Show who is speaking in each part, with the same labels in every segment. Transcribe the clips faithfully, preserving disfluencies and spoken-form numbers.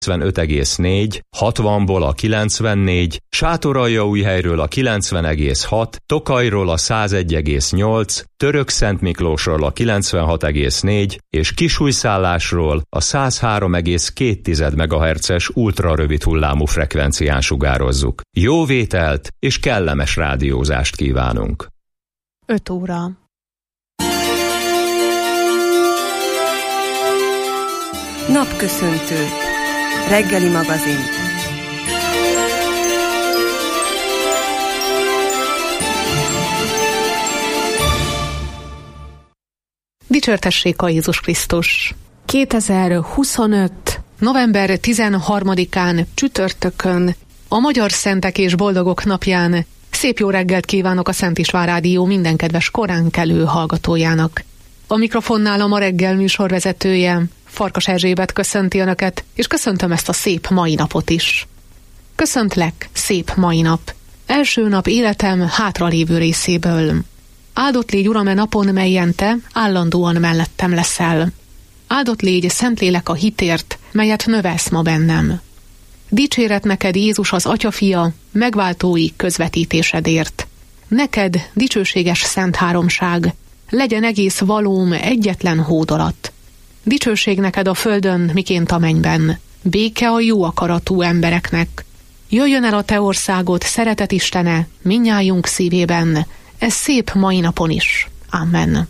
Speaker 1: kilencvenöt egész négy, hatvanból a kilencvennégy, Sátoraljaújhelyről a kilencven egész hat, Tokajról a száz egy egész nyolc, Törökszentmiklósról a kilencvenhat egész négy és Kisújszállásról a száz három egész két megahertzes ultrarövid hullámú frekvencián sugározzuk. Jó vételt és kellemes rádiózást kívánunk!
Speaker 2: öt óra.
Speaker 3: Napköszöntő. Reggeli magazin.
Speaker 2: Dicsértessék a Jézus Krisztus! kétezer-huszonöt. november tizenharmadikán csütörtökön, a Magyar Szentek és Boldogok napján szép jó reggelt kívánok a Szent István Rádió minden kedves koránkelő hallgatójának. A mikrofonnál a Ma reggel műsorvezetője, Farkas Erzsébet köszönti Önöket, és köszöntöm ezt a szép mai napot is. Köszöntlek, szép mai nap. Első nap életem hátralévő részéből. Áldott légy, Uram, e napon, melyen Te állandóan mellettem leszel. Áldott légy, Szentlélek, a hitért, melyet növelsz ma bennem. Dicséret neked, Jézus, az Atyafia, megváltói közvetítésedért. Neked, dicsőséges szent háromság, legyen egész valóm egyetlen hód alatt. Dicsőség neked a földön, miként a mennyben. Béke a jó akaratú embereknek. Jöjjön el a te országod, szeretet Istene, mindnyájunk szívében, ez szép mai napon is. Amen.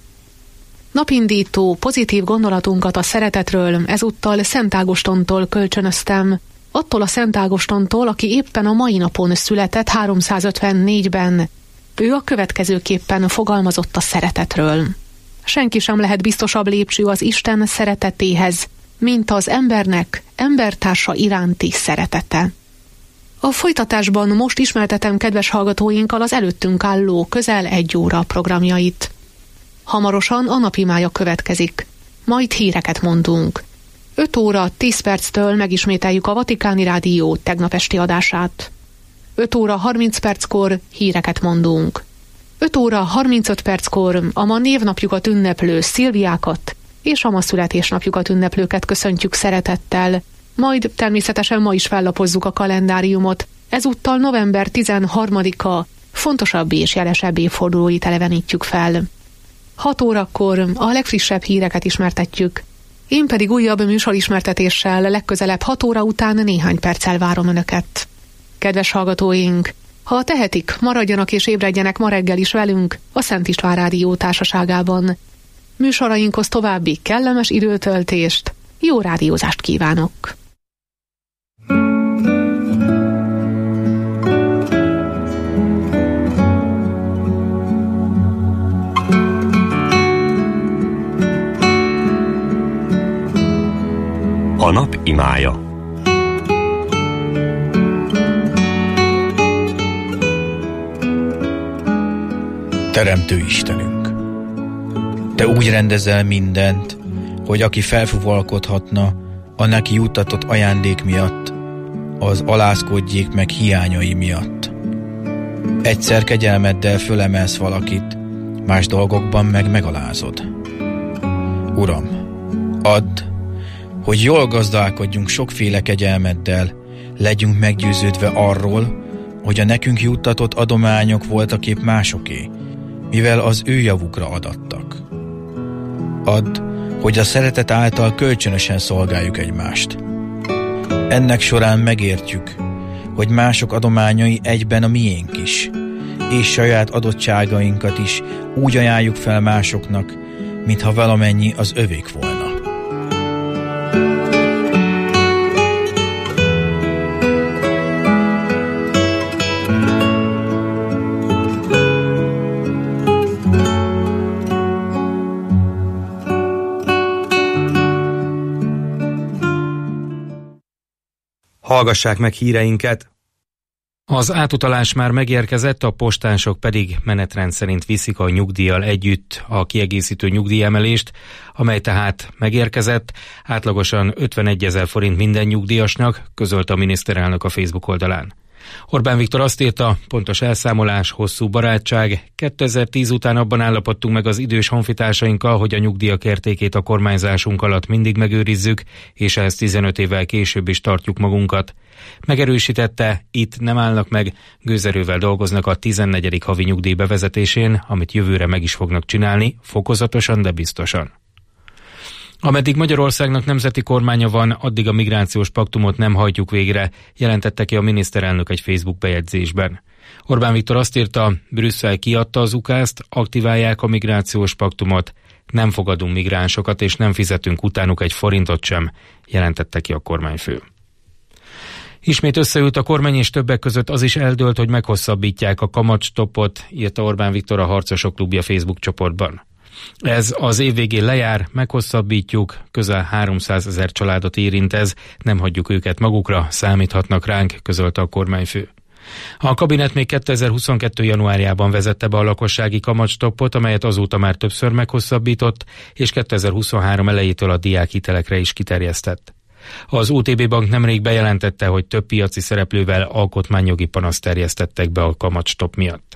Speaker 2: Napindító, pozitív gondolatunkat a szeretetről ezúttal Szent Ágostontól kölcsönöztem, attól a Szent Ágostontól, aki éppen a mai napon született háromszázötvennégyben. Ő a következőképpen fogalmazott a szeretetről. Senki sem lehet biztosabb lépcső az Isten szeretetéhez, mint az embernek embertársa iránti szeretete. A folytatásban most ismertetem kedves hallgatóinkkal az előttünk álló közel egy óra programjait. Hamarosan a napimája következik, majd híreket mondunk. öt óra tíz perctől megismételjük a Vatikáni Rádió tegnap esti adását. öt óra harminc perckor híreket mondunk. öt óra harmincöt perckor a ma névnapjukat ünneplő Szilviákat és a ma születésnapjukat ünneplőket köszöntjük szeretettel, majd természetesen ma is fellapozzuk a kalendáriumot, ezúttal november tizenharmadika fontosabb és jelesebb évfordulóit elevenítjük fel. hat órakor a legfrissebb híreket ismertetjük, én pedig újabb műsorismertetéssel legközelebb hat óra után néhány perccel várom Önöket. Kedves hallgatóink, ha tehetik, maradjanak és ébredjenek ma reggel is velünk a Szent István Rádió társaságában. Műsorainkhoz további kellemes időtöltést, jó rádiózást kívánok!
Speaker 4: A nap imája.
Speaker 5: Teremtő Istenünk, Te úgy rendezel mindent, hogy aki felfuvalkodhatna a neki juttatott ajándék miatt, az alázkodjék meg hiányai miatt. Egyszer kegyelmeddel fölemelsz valakit, más dolgokban meg megalázod. Uram, add, hogy jól gazdálkodjunk sokféle kegyelmeddel, legyünk meggyőződve arról, hogy a nekünk juttatott adományok voltaképp másoké, mivel az ő javukra adattak. Add, hogy a szeretet által kölcsönösen szolgáljuk egymást. Ennek során megértjük, hogy mások adományai egyben a miénk is, és saját adottságainkat is úgy ajánljuk fel másoknak, mintha valamennyi az övék volna.
Speaker 6: Hallgassák meg híreinket! Az átutalás már megérkezett, a postások pedig menetrend szerint viszik a nyugdíjjal együtt a kiegészítő nyugdíjemelést, amely tehát megérkezett, átlagosan ötvenegyezer forint minden nyugdíjasnak, közölte a miniszterelnök a Facebook oldalán. Orbán Viktor azt írta, pontos elszámolás, hosszú barátság. kétezer-tíz után abban állapodtunk meg az idős honfitársainkkal, hogy a nyugdíjak értékét a kormányzásunk alatt mindig megőrizzük, és ehhez tizenöt évvel később is tartjuk magunkat. Megerősítette, itt nem állnak meg, gőzerővel dolgoznak a tizennegyedik havi nyugdíj bevezetésén, amit jövőre meg is fognak csinálni, fokozatosan, de biztosan. Ameddig Magyarországnak nemzeti kormánya van, addig a migrációs paktumot nem hajtjuk végre, jelentette ki a miniszterelnök egy Facebook bejegyzésben. Orbán Viktor azt írta, Brüsszel kiadta az ukázt, aktiválják a migrációs paktumot, nem fogadunk migránsokat és nem fizetünk utánuk egy forintot sem, jelentette ki a kormányfő. Ismét összeült a kormány, és többek között az is eldőlt, hogy meghosszabbítják a kamatstoppot, írta Orbán Viktor a Harcosok Klubja Facebook csoportban. Ez az év végén lejár, meghosszabbítjuk, közel háromszázezer családot érint ez, nem hagyjuk őket magukra, számíthatnak ránk, közölte a kormányfő. A kabinet még kétezer-huszonkettő januárjában vezette be a lakossági kamatstoppot, amelyet azóta már többször meghosszabbított, és kétezer-huszonhárom elejétől a diákhitelekre is kiterjesztett. Az o té bé Bank nemrég bejelentette, hogy több piaci szereplővel alkotmányjogi panaszt terjesztettek be a kamatstopp miatt.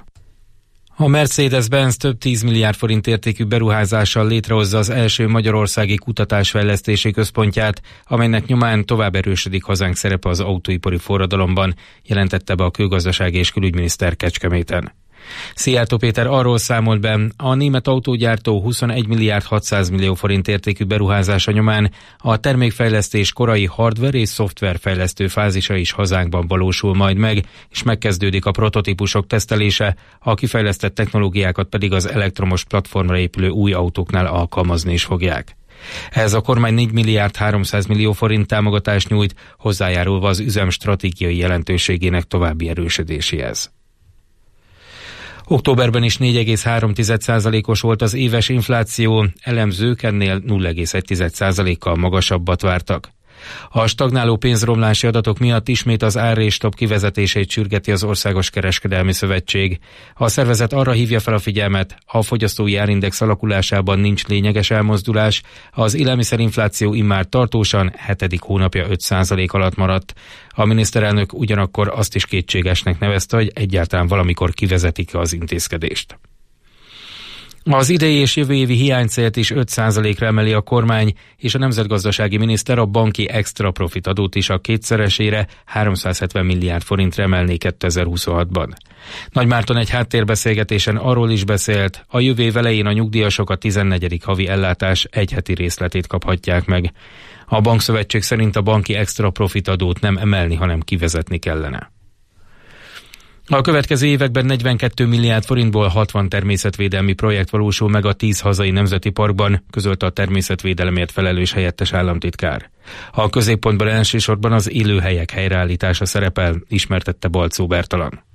Speaker 6: A Mercedes-Benz több tíz milliárd forint értékű beruházással létrehozza az első magyarországi kutatásfejlesztési központját, amelynek nyomán tovább erősödik hazánk szerepe az autóipari forradalomban, jelentette be a Külgazdasági és Külügyminiszter Kecskeméten. Szijjártó Péter arról számolt be, a német autógyártó huszonegy milliárd hatszáz millió forint értékű beruházása nyomán a termékfejlesztés korai hardware és szoftverfejlesztő fázisa is hazánkban valósul majd meg, és megkezdődik a prototípusok tesztelése, a kifejlesztett technológiákat pedig az elektromos platformra épülő új autóknál alkalmazni is fogják. Ehhez a kormány négy milliárd háromszáz millió forint támogatást nyújt, hozzájárulva az üzem stratégiai jelentőségének további erősödéséhez. Októberben is négy egész három százalékos volt az éves infláció, elemzők ennél nulla egész egy százalékkal magasabbat vártak. A stagnáló pénzromlási adatok miatt ismét az árrés-stop kivezetését sürgeti az Országos Kereskedelmi Szövetség. A szervezet arra hívja fel a figyelmet, a fogyasztói árindex alakulásában nincs lényeges elmozdulás, az élelmiszerinfláció immár tartósan hetedik hónapja öt százalék alatt maradt. A miniszterelnök ugyanakkor azt is kétségesnek nevezte, hogy egyáltalán valamikor kivezetik az intézkedést. Az idei és jövő évi hiánycélt is öt százalékra emeli a kormány, és a nemzetgazdasági miniszter a banki extra profit adót is a kétszeresére, háromszázhetven milliárd forintra emelné kétezer-huszonhatban. Nagy Márton egy háttérbeszélgetésen arról is beszélt, a jövő év elején a nyugdíjasok a tizennegyedik havi ellátás egy heti részletét kaphatják meg. A bankszövetség szerint a banki extra profit adót nem emelni, hanem kivezetni kellene. A következő években negyvenkét milliárd forintból hatvan természetvédelmi projekt valósul meg a tíz hazai nemzeti parkban, közölte a természetvédelemért felelős helyettes államtitkár. A középpontban elsősorban az élőhelyek helyreállítása szerepel, ismertette Balczó Bertalan.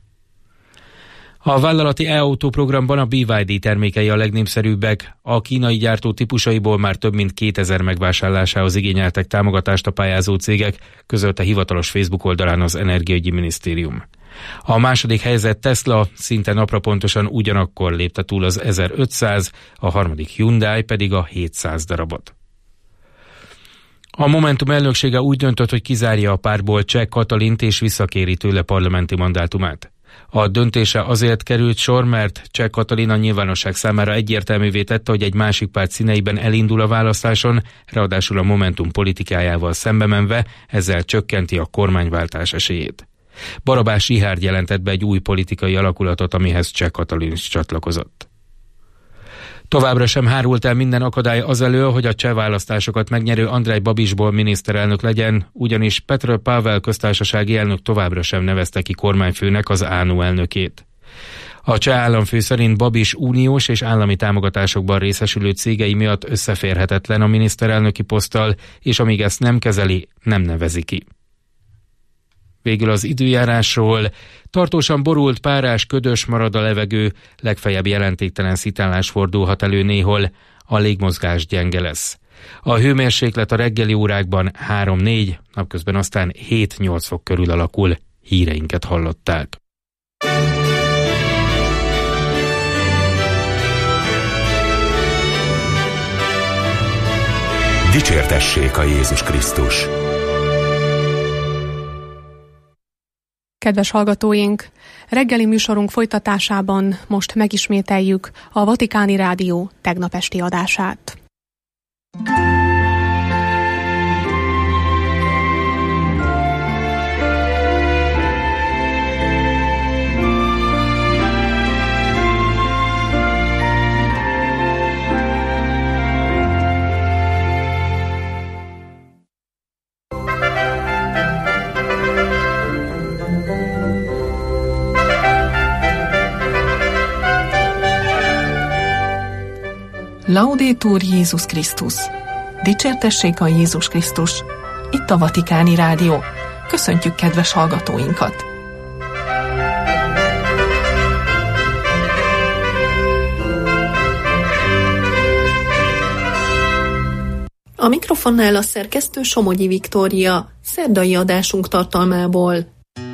Speaker 6: A vállalati e-autó programban a bé vé dé termékei a legnépszerűbbek. A kínai gyártó típusaiból már több mint kétezer megvásárlásához igényeltek támogatást a pályázó cégek, közölte hivatalos Facebook oldalán az Energiaügyi Minisztérium. A második helyzet Tesla szinte napra pontosan ugyanakkor lépte túl az ezerötszáz, a harmadik Hyundai pedig a hétszáz darabot. A Momentum elnöksége úgy döntött, hogy kizárja a pártból Cseh Katalint és visszakéri tőle parlamenti mandátumát. A döntése azért került sor, mert Cseh Katalin a nyilvánosság számára egyértelművé tette, hogy egy másik párt színeiben elindul a választáson, ráadásul a Momentum politikájával szembe menve, ezzel csökkenti a kormányváltás esélyét. Barabás Richárd jelentett be egy új politikai alakulatot, amihez Cseh Katalin is csatlakozott. Továbbra sem hárult el minden akadály azelől, hogy a cseh választásokat megnyerő Andrej Babisból miniszterelnök legyen, ugyanis Petr Pavel köztársasági elnök továbbra sem nevezte ki kormányfőnek az á en u elnökét. A cseh államfő szerint Babis uniós és állami támogatásokban részesülő cégei miatt összeférhetetlen a miniszterelnöki poszttal, és amíg ezt nem kezeli, nem nevezi ki. Végül az időjárásról. Tartósan borult, párás, ködös marad a levegő, legfeljebb jelentéktelen szitálás fordulhat elő néhol, a légmozgás gyenge lesz. A hőmérséklet a reggeli órákban három-négy, napközben aztán hét-nyolc fok körül alakul. Híreinket hallották.
Speaker 1: Dicsértessék a Jézus Krisztus!
Speaker 2: kedves hallgatóink! Reggeli műsorunk folytatásában most megismételjük a Vatikáni Rádió tegnap esti adását.
Speaker 4: Laudetur Jézus Krisztus! Dicsértessék a Jézus Krisztus! Itt a Vatikáni Rádió. Köszöntjük kedves hallgatóinkat! A mikrofonnál a szerkesztő Somogyi Viktória, szerdai adásunk tartalmából.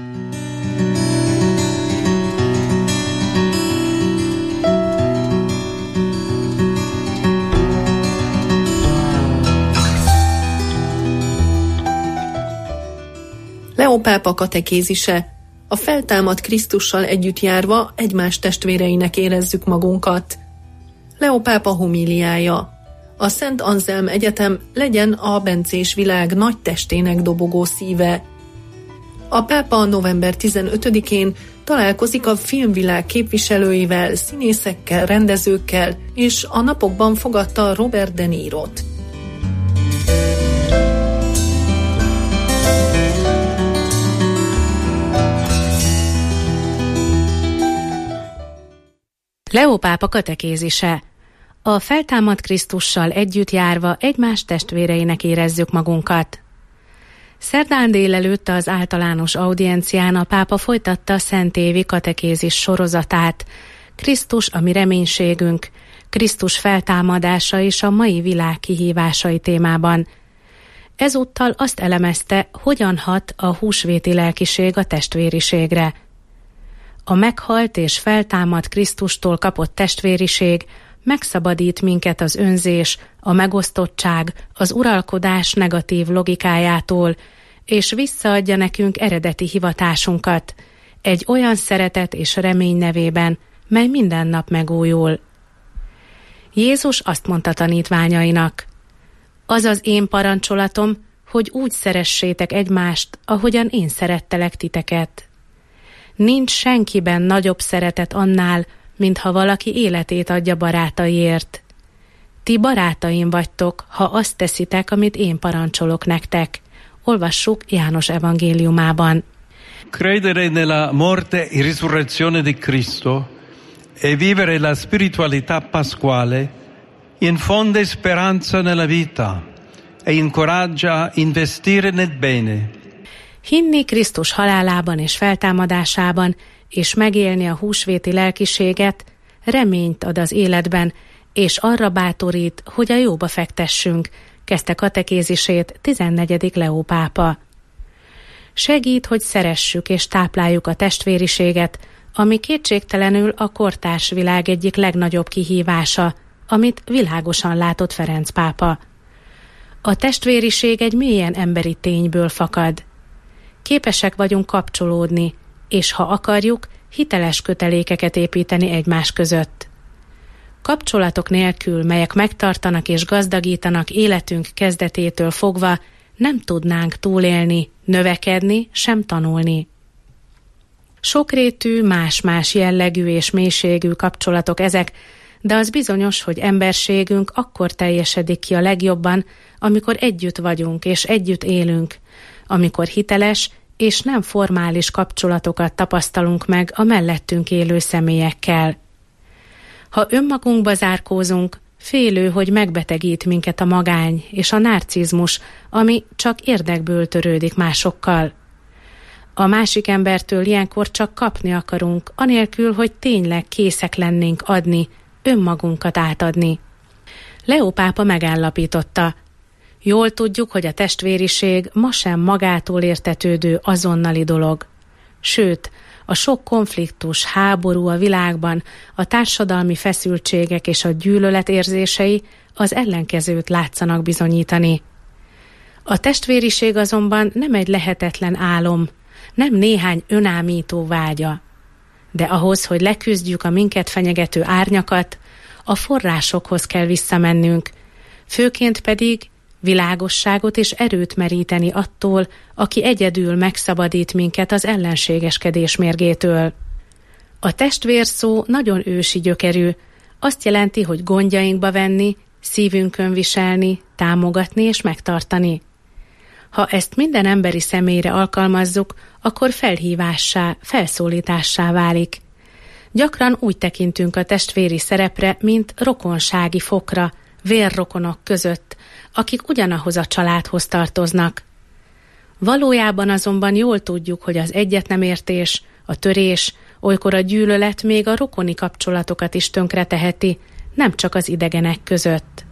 Speaker 4: Leó pápa katekézise. A feltámadt Krisztussal együtt járva egymás testvéreinek érezzük magunkat. Leó pápa homíliája. A Szent Anzelm Egyetem legyen a bencés világ nagy testének dobogó szíve. A pápa november tizenötödikén találkozik a filmvilág képviselőivel, színészekkel, rendezőkkel, és a napokban fogadta Robert De Nirot.
Speaker 7: Leó pápa katekézise. A feltámadt Krisztussal együtt járva egymás testvéreinek érezzük magunkat. Szerdán délelőtt az általános audiencián a pápa folytatta a szentévi katekézis sorozatát. Krisztus a mi reménységünk, Krisztus feltámadása és a mai világ kihívásai témában. Ezúttal azt elemezte, hogyan hat a húsvéti lelkiség a testvériségre. A meghalt és feltámadt Krisztustól kapott testvériség megszabadít minket az önzés, a megosztottság, az uralkodás negatív logikájától, és visszaadja nekünk eredeti hivatásunkat, egy olyan szeretet és remény nevében, mely minden nap megújul. Jézus azt mondta tanítványainak: az az én parancsolatom, hogy úgy szeressétek egymást, ahogyan én szerettelek titeket. Nincs senkiben nagyobb szeretet annál, mintha valaki életét adja barátaiért. Ti barátaim vagytok, ha azt teszitek, amit én parancsolok nektek. Olvassuk János evangéliumában.
Speaker 8: Credere nella morte e risurrezione di Cristo e vivere la spiritualità pasquale infonde speranza nella vita e incoraggia a investire nel bene.
Speaker 7: Hinni Krisztus halálában és feltámadásában, és megélni a húsvéti lelkiséget, reményt ad az életben, és arra bátorít, hogy a jóba fektessünk, kezdte katekézisét tizennegyedik Leó pápa. Segít, hogy szeressük és tápláljuk a testvériséget, ami kétségtelenül a kortárs világ egyik legnagyobb kihívása, amit világosan látott Ferenc pápa. A testvériség egy mélyen emberi tényből fakad. Képesek vagyunk kapcsolódni, és ha akarjuk, hiteles kötelékeket építeni egymás között. Kapcsolatok nélkül, melyek megtartanak és gazdagítanak életünk kezdetétől fogva, nem tudnánk túlélni, növekedni, sem tanulni. Sokrétű, más-más jellegű és mélységű kapcsolatok ezek, de az bizonyos, hogy emberségünk akkor teljesedik ki a legjobban, amikor együtt vagyunk és együtt élünk, amikor hiteles és nem formális kapcsolatokat tapasztalunk meg a mellettünk élő személyekkel. Ha önmagunkba zárkózunk, félő, hogy megbetegít minket a magány és a narcizmus, ami csak érdekből törődik másokkal. A másik embertől ilyenkor csak kapni akarunk, anélkül, hogy tényleg készek lennénk adni, önmagunkat átadni. Leó pápa megállapította: jól tudjuk, hogy a testvériség ma sem magától értetődő azonnali dolog. Sőt, a sok konfliktus, háború a világban, a társadalmi feszültségek és a gyűlölet érzései az ellenkezőt látszanak bizonyítani. A testvériség azonban nem egy lehetetlen álom, nem néhány önámító vágya. De ahhoz, hogy leküzdjük a minket fenyegető árnyakat, a forrásokhoz kell visszamennünk, főként pedig világosságot és erőt meríteni attól, aki egyedül megszabadít minket az ellenségeskedés mérgétől. A testvér szó nagyon ősi gyökerű, azt jelenti, hogy gondjainkba venni, szívünkön viselni, támogatni és megtartani. Ha ezt minden emberi személyre alkalmazzuk, akkor felhívássá, felszólítássá válik. Gyakran úgy tekintünk a testvéri szerepre, mint rokonsági fokra, vérrokonok között, akik ugyanahoz a családhoz tartoznak. Valójában azonban jól tudjuk, hogy az egyetnemértés, a törés, olykor a gyűlölet még a rokoni kapcsolatokat is tönkreteheti, nem csak az idegenek között.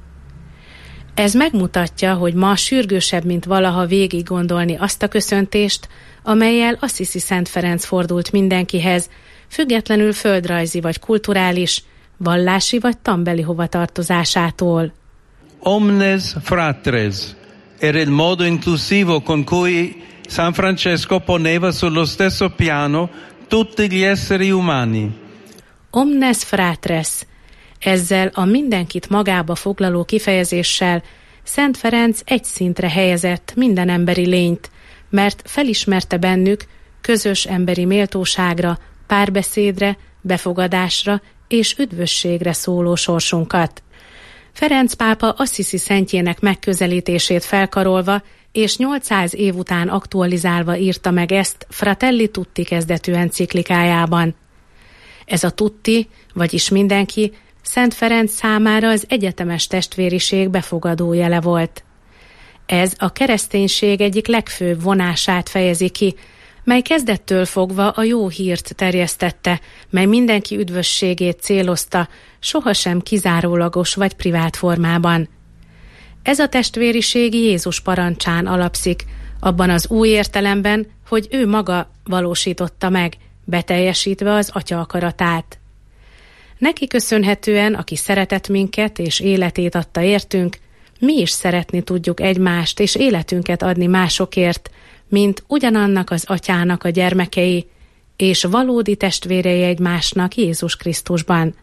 Speaker 7: Ez megmutatja, hogy ma sürgősebb, mint valaha végig gondolni azt a köszöntést, amellyel Assisi Szent Ferenc fordult mindenkihez, függetlenül földrajzi vagy kulturális, vallási vagy tanbeli hovatartozásától.
Speaker 8: Omnes fratres era il modo inclusivo con cui San Francesco poneva sullo stesso piano tutti gli esseri umani.
Speaker 7: Omnes fratres. Ezzel a mindenkit magába foglaló kifejezéssel Szent Ferenc egy szintre helyezett minden emberi lényt, mert felismerte bennük közös emberi méltóságra, párbeszédre, befogadásra és üdvösségre szóló sorsunkat. Ferenc pápa Assisi szentjének megközelítését felkarolva és nyolcszáz év után aktualizálva írta meg ezt Fratelli Tutti kezdetű enciklikájában. Ez a tutti, vagyis mindenki, Szent Ferenc számára az egyetemes testvériség befogadó jele volt. Ez a kereszténység egyik legfőbb vonását fejezi ki, mely kezdettől fogva a jó hírt terjesztette, mely mindenki üdvösségét célozta, sohasem kizárólagos vagy privát formában. Ez a testvériség Jézus parancsán alapszik, abban az új értelemben, hogy ő maga valósította meg, beteljesítve az Atya akaratát. Neki köszönhetően, aki szeretett minket és életét adta értünk, mi is szeretni tudjuk egymást és életünket adni másokért, mint ugyanannak az Atyának a gyermekei, és valódi testvérei egymásnak Jézus Krisztusban.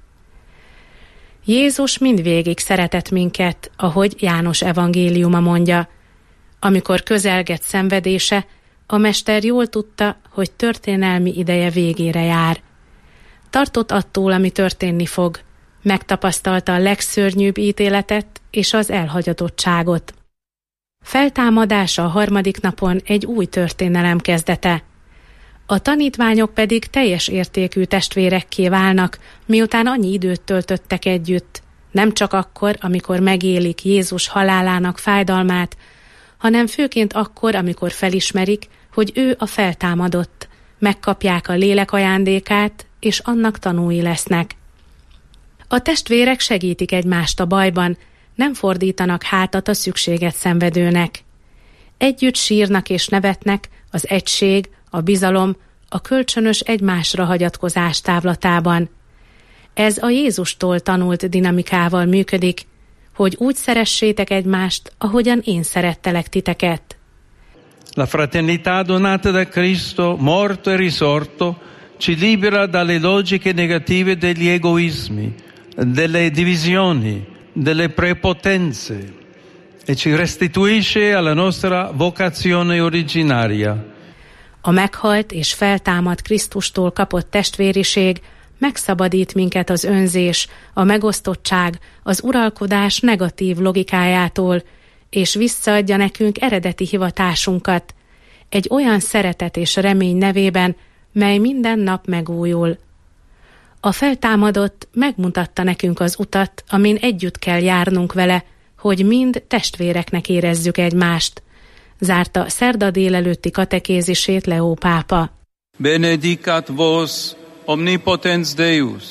Speaker 7: Jézus mindvégig szeretett minket, ahogy János evangéliuma mondja. Amikor közelgett szenvedése, a mester jól tudta, hogy történelmi ideje végére jár. Tartott attól, ami történni fog, megtapasztalta a legszörnyűbb ítéletet és az elhagyatottságot. Feltámadása a harmadik napon egy új történelem kezdete. A tanítványok pedig teljes értékű testvérekké válnak, miután annyi időt töltöttek együtt, nem csak akkor, amikor megélik Jézus halálának fájdalmát, hanem főként akkor, amikor felismerik, hogy ő a feltámadott, megkapják a lélek ajándékát, és annak tanúi lesznek. A testvérek segítik egymást a bajban, nem fordítanak hátat a szükséget szenvedőnek. Együtt sírnak és nevetnek az egység, a bizalom, a kölcsönös egymásra hagyatkozás távlatában. Ez a Jézustól tanult dinamikával működik, hogy úgy szeressétek egymást, ahogyan én szerettelek titeket.
Speaker 8: La fraternità donata da Cristo, morto e risorto, ci libera dalle logiche negative degli egoismi, delle divisioni, delle prepotenze e ci restituisce alla nostra vocazione originaria.
Speaker 7: A meghalt és feltámadt Krisztustól kapott testvériség megszabadít minket az önzés, a megosztottság, az uralkodás negatív logikájától, és visszaadja nekünk eredeti hivatásunkat, egy olyan szeretet és remény nevében, mely minden nap megújul. A feltámadott megmutatta nekünk az utat, amin együtt kell járnunk vele, hogy mind testvéreknek érezzük egymást, zárta szerda délelőtti katekézisét Leó pápa.
Speaker 9: Benedicat vos omnipotens Deus,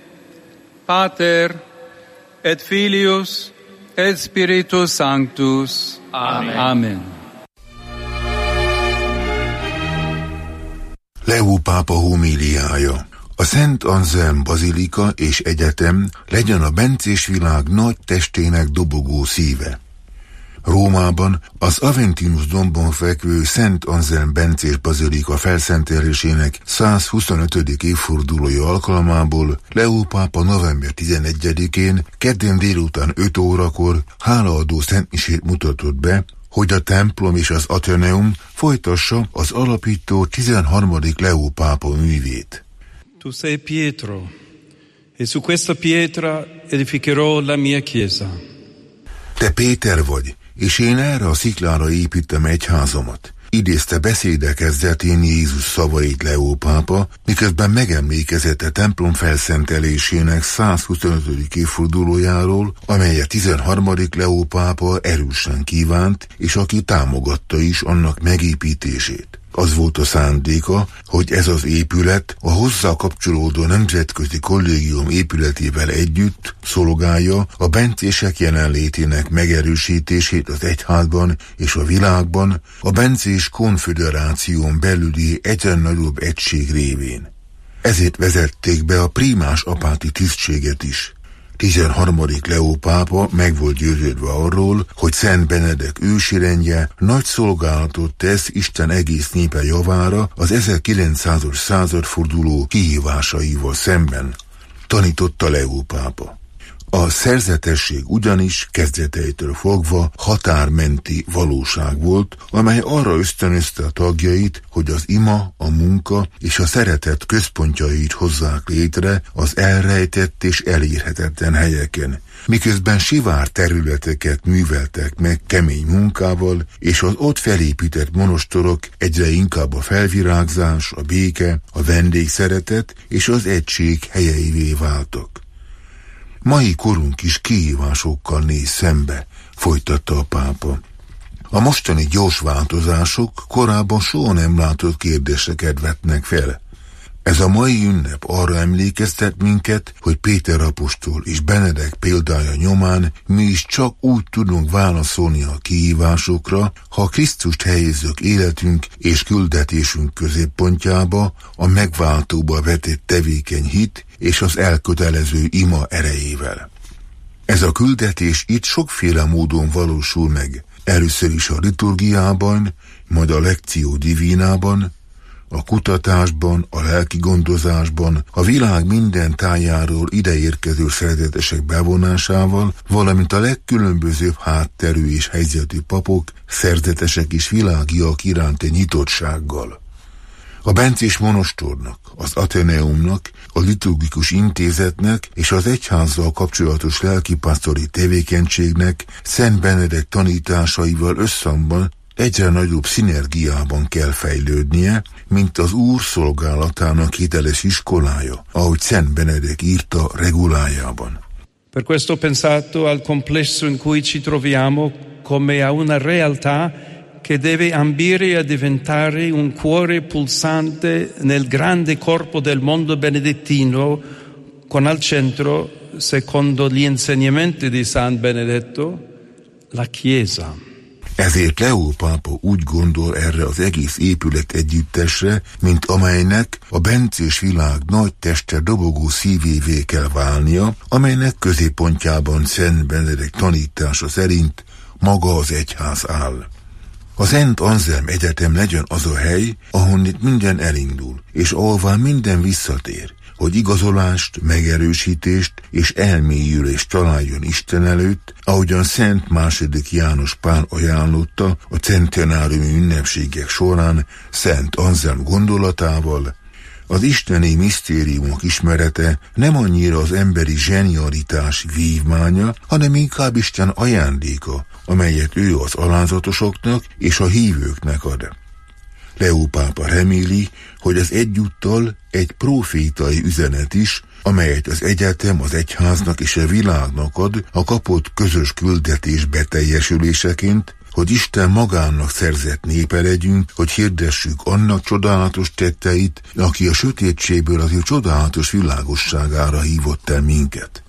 Speaker 9: Pater et Filius et Spiritus Sanctus. Amen. Amen.
Speaker 10: Leó pápa homíliája. A Szent Anzelm Bazilika és Egyetem legyen a bencés világ nagy testének dobogó szíve. Rómában az Aventinus dombon fekvő Szent Anzelm bencés bazilika felszentelésének száz huszonötödik évfordulója alkalmából Leó pápa november tizenegyedikén kedden délután öt órakor hálaadó szentmisét mutatott be, hogy a templom és az Atheneum folytassa az alapító tizenharmadik Leó pápa művét.
Speaker 8: Tu sei Pietro, e su questa pietra edificherò la mia chiesa.
Speaker 10: Te Péter vagy, és én erre a sziklára építem egyházamat. Idézte beszéde kezdetén Jézus szavait Leó pápa, miközben megemlékezett a templom felszentelésének száz huszonötödik évfordulójáról, amelyet tizenharmadik Leó pápa erősen kívánt, és aki támogatta is annak megépítését. Az volt a szándéka, hogy ez az épület a hozzá kapcsolódó nemzetközi kollégium épületével együtt szolgálja a bencések jelenlétének megerősítését az egyházban és a világban, a bencés konföderáción belüli egyre nagyobb egység révén. Ezért vezették be a prímás apáti tisztséget is. tizenharmadik Leó pápa meg volt győződve arról, hogy Szent Benedek ősirendje nagy szolgálatot tesz Isten egész népe javára az ezerkilencszázas századforduló kihívásaival szemben, tanította Leó pápa. A szerzetesség ugyanis kezdeteitől fogva határmenti valóság volt, amely arra ösztönözte a tagjait, hogy az ima, a munka és a szeretet központjait hozzák létre az elrejtett és elérhetetlen helyeken, miközben sivár területeket műveltek meg kemény munkával, és az ott felépített monostorok egyre inkább a felvirágzás, a béke, a vendégszeretet és az egység helyeivé váltak. Mai korunk is kihívásokkal néz szembe, folytatta a pápa. A mostani gyors változások korábban soha nem látott kérdéseket vetnek fel. Ez a mai ünnep arra emlékeztet minket, hogy Péter apostol és Benedek példája nyomán mi is csak úgy tudunk válaszolni a kihívásokra, ha Krisztust helyezzük életünk és küldetésünk középpontjába, a megváltóba vetett tevékeny hit és az elkötelező ima erejével. Ez a küldetés itt sokféle módon valósul meg. Először is a liturgiában, majd a Lectio Divinában, a kutatásban, a lelki gondozásban, a világ minden tájáról ideérkező szerzetesek bevonásával, valamint a legkülönbözőbb hátterű és helyzetű papok, szerzetesek és világiak iránti nyitottsággal. A bencés monostornak, az Atheneumnak, a liturgikus intézetnek és az egyházzal kapcsolatos lelkipásztori tevékenységnek Szent Benedek tanításaival összhangban egyre nagyobb szinergiában kell fejlődnie, mint az Úr szolgálatának hiteles iskolája, ahogy Szent Benedek írta regulájában.
Speaker 8: Per questo ho pensato al complesso in cui ci troviamo come a una realtà che deve ambire a diventare un cuore pulsante nel grande corpo del mondo benedettino, con al centro, secondo gli insegnamenti di San Benedetto, la Chiesa.
Speaker 10: Ezért Leó pápa úgy gondol erre az egész épület együttesre, mint amelynek a bencés világ nagy teste dobogó szívévé kell válnia, amelynek középpontjában Szent Benedek tanítása szerint maga az egyház áll. A Szent Anzelm Egyetem legyen az a hely, ahonnit minden elindul, és ahová minden visszatér, hogy igazolást, megerősítést és elmélyülést találjon Isten előtt, ahogyan Szent második János Pál ajánlotta a centenáriumi ünnepségek során Szent Anzelm gondolatával. Az isteni misztériumok ismerete nem annyira az emberi zsenialitás vívmánya, hanem inkább Isten ajándéka, amelyet ő az alázatosoknak és a hívőknek ad. Leó pápa reméli, hogy ez egyúttal egy profétai üzenet is, amelyet az egyetem az egyháznak és a világnak ad a kapott közös küldetés beteljesüléseként, hogy Isten magának szerzett népe legyünk, hogy hirdessük annak csodálatos tetteit, aki a sötétségből az ő csodálatos világosságára hívott el minket.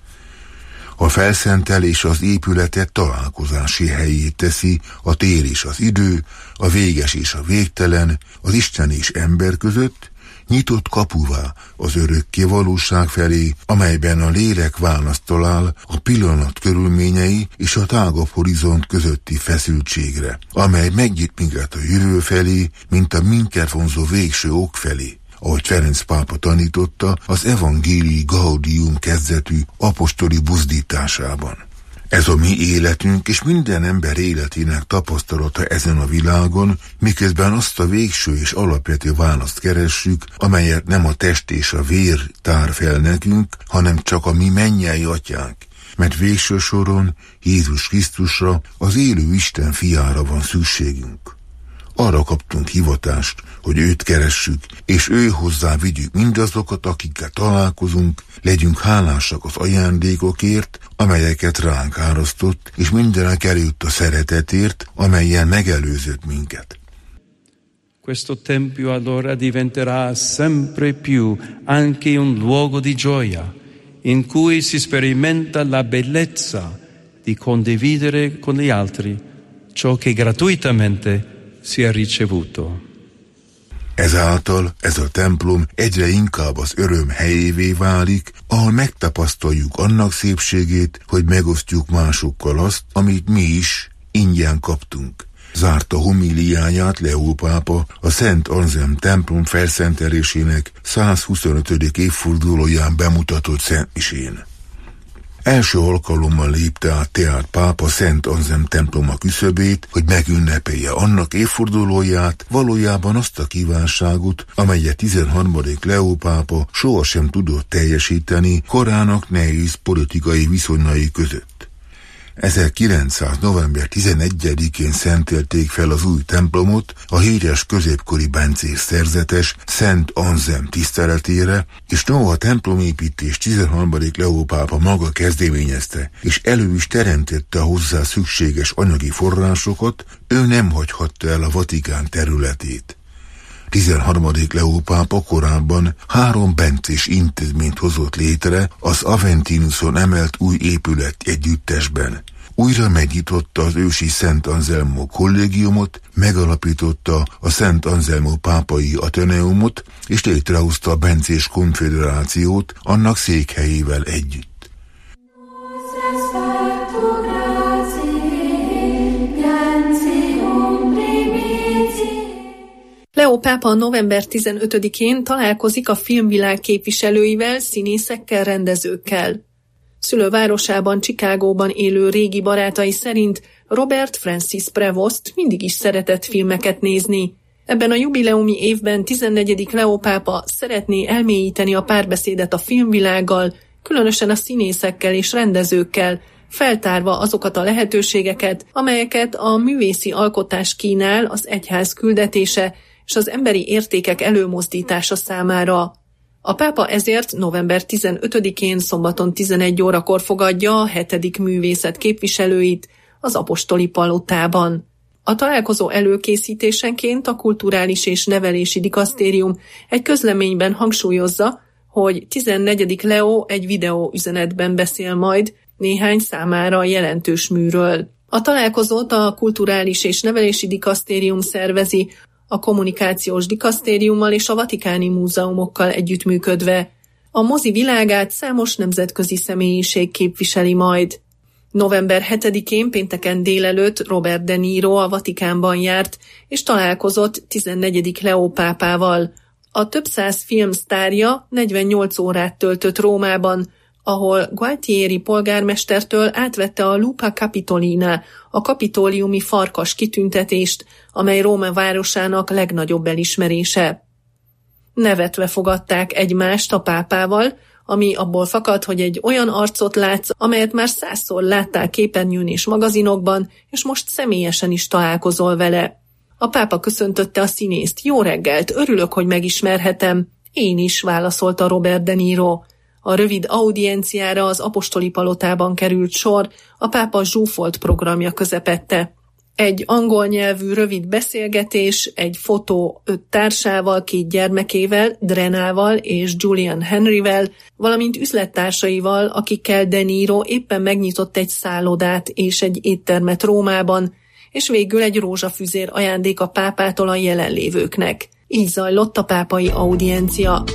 Speaker 10: A felszentelés az épületet találkozási helyét teszi, a tér és az idő, a véges és a végtelen, az Isten és ember között, nyitott kapuvá az örökké valóság felé, amelyben a lélek választ talál a pillanat körülményei és a tágabb horizont közötti feszültségre, amely megnyit minket a jövő felé, mint a minket vonzó végső ok felé, ahogy Ferenc pápa tanította az Evangelii Gaudium kezdetű apostoli buzdításában. Ez a mi életünk és minden ember életének tapasztalata ezen a világon, miközben azt a végső és alapvető választ keressük, amelyet nem a test és a vér tár fel nekünk, hanem csak a mi mennyei atyánk, mert végső soron Jézus Krisztusra, az élő Isten fiára van szükségünk. Arra kaptunk hivatást, hogy őt keressük, és ő hozzá vigyük mindazokat, akikkel találkozunk, legyünk hálásak az ajándékokért, amelyeket ránk árasztott, és mindenek előtt a szeretetért, amelyen megelőzött minket.
Speaker 8: Questo tempio allora diventerà sempre più anche un luogo di gioia, in cui si sperimenta la bellezza di condividere con gli altri ciò che gratuitamente si è ricevuto.
Speaker 10: Ezáltal ez a templom egyre inkább az öröm helyévé válik, ahol megtapasztaljuk annak szépségét, hogy megosztjuk másokkal azt, amit mi is ingyen kaptunk. Zárta homiliáját Leó pápa a Szent Anzelm templom felszentelésének százhuszonötödik évfordulóján bemutatott szentmisén. Első alkalommal lépte át tehát pápa Szent Anzelm temploma küszöbét, hogy megünnepelje annak évfordulóját, valójában azt a kívánságot, amelyet tizenharmadik Leó pápa sohasem tudott teljesíteni korának nehéz politikai viszonyai között. ezerkilencszáz november tizenegyedikén szentelték fel az új templomot a híres középkori bencés szerzetes Szent Anzelm tiszteletére, és noha a templomépítés tizenharmadik Leó pápa maga kezdeményezte, és elő is teremtette a hozzá szükséges anyagi forrásokat, ő nem hagyhatta el a Vatikán területét. tizenharmadik Leó pápa korábban három bencés intézményt hozott létre az Aventinuson emelt új épület együttesben. Újra megnyitotta az ősi Szent Anselmo kollégiumot, megalapította a Szent Anselmo pápai ateneumot, és létrehozta a bencés konfederációt annak székhelyével együtt.
Speaker 4: Leó pápa november tizenötödikén találkozik a filmvilág képviselőivel, színészekkel, rendezőkkel. Szülővárosában, Chicagóban élő régi barátai szerint Robert Francis Prevost mindig is szeretett filmeket nézni. Ebben a jubileumi évben tizennegyedik Leó pápa szeretné elmélyíteni a párbeszédet a filmvilággal, különösen a színészekkel és rendezőkkel, feltárva azokat a lehetőségeket, amelyeket a művészi alkotás kínál, az egyház küldetése és az emberi értékek előmozdítása számára. A pápa ezért november tizenötödikén szombaton tizenegy órakor fogadja a hetedik művészet képviselőit az apostoli palotában. A találkozó előkészítésenként a Kulturális és Nevelési Dikasztérium egy közleményben hangsúlyozza, hogy tizennegyedik Leó egy videó üzenetben beszél majd néhány számára jelentős műről. A találkozót a Kulturális és Nevelési Dikasztérium szervezi, a Kommunikációs Dikasztériummal és a Vatikáni Múzeumokkal együttműködve. A mozi világát számos nemzetközi személyiség képviseli majd. november hetedikén pénteken délelőtt Robert De Niro a Vatikánban járt, és találkozott tizennegyedik Leó pápával. A több száz film sztárja negyvennyolc órát töltött Rómában, ahol Gualtieri polgármestertől átvette a Lupa Capitolina, a kapitóliumi farkas kitüntetést, amely Róma városának legnagyobb elismerése. Nevetve fogadták egymást a pápával, ami abból fakad, hogy egy olyan arcot látsz, amelyet már százszor láttál képernyőn és magazinokban, és most személyesen is találkozol vele. A pápa köszöntötte a színészt. Jó reggelt, örülök, hogy megismerhetem. Én is, válaszolta Robert De Niro. A rövid audienciára az apostoli palotában került sor, a pápa zsúfolt programja közepette. Egy angol nyelvű rövid beszélgetés, egy fotó öt társával, két gyermekével, Drenával és Julian Henryvel, valamint üzlettársaival, akikkel De Niro éppen megnyitott egy szállodát és egy éttermet Rómában, és végül egy rózsafüzér ajándék a pápától a jelenlévőknek. Így zajlott a pápai audiencia.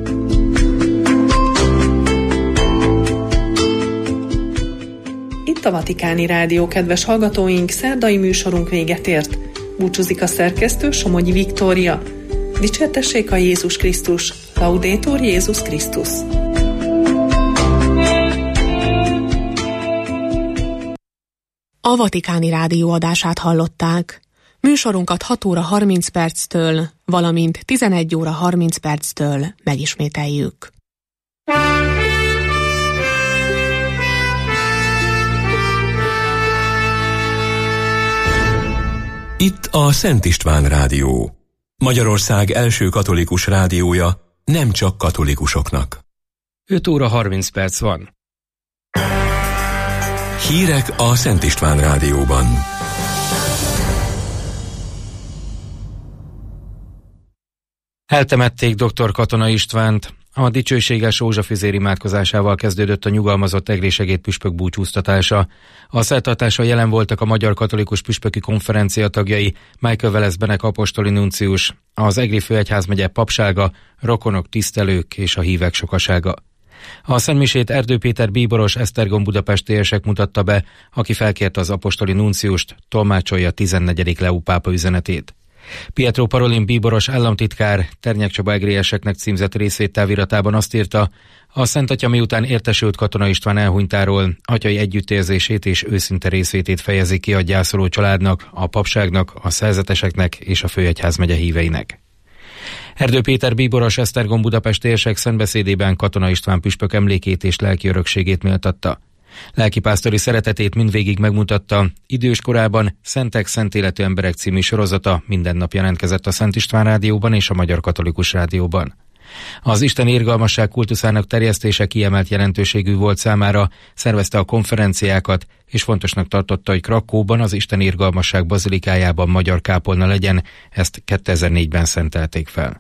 Speaker 4: Itt a Vatikáni Rádió, kedves hallgatóink, szerdai műsorunk véget ért. Búcsúzik a szerkesztő, Somogyi Viktória. Dicsértessék a Jézus Krisztus! Laudetur Jézus Krisztus!
Speaker 2: A Vatikáni Rádió adását hallották. Műsorunkat hat óra harminc perctől, valamint tizenegy óra harminc perctől megismételjük.
Speaker 11: Itt a Szent István Rádió, Magyarország első katolikus rádiója, nem csak katolikusoknak.
Speaker 6: öt óra harminc perc van.
Speaker 11: Hírek a Szent István Rádióban.
Speaker 6: Eltemették dr. Katona Istvánt. A dicsőséges rózsafüzér imádkozásával kezdődött a nyugalmazott egri segédpüspök búcsúztatása. A szertartáson jelen voltak a Magyar Katolikus Püspöki Konferencia tagjai, Michael Velezbenek apostoli nuncius, az Egri főegyházmegye papsága, rokonok, tisztelők és a hívek sokasága. A szentmisét Erdő Péter bíboros Esztergom budapestiesek mutatta be, aki felkérte az apostoli nunciust, tolmácsolja tizennegyedik Leó pápa üzenetét. Pietro Parolin bíboros államtitkár Ternyek Csaba egrieseknek címzett részvételviratában azt írta, a Szent Atya miután értesült Katona István elhunytáról, atyai együttérzését és őszinte részvétét fejezi ki a gyászoló családnak, a papságnak, a szerzeteseknek és a főegyházmegye híveinek. Erdő Péter bíboros Esztergom budapestiesek szentbeszédében Katona István püspök emlékét és lelki örökségét méltatta. Lelkipásztori szeretetét mindvégig megmutatta, idős korában Szentek, Szent Életű Emberek című sorozata minden nap jelentkezett a Szent István Rádióban és a Magyar Katolikus Rádióban. Az Isten irgalmasság kultuszának terjesztése kiemelt jelentőségű volt számára, szervezte a konferenciákat, és fontosnak tartotta, hogy Krakóban az Isten irgalmasság bazilikájában magyar kápolna legyen, ezt kétezer-négyben szentelték fel.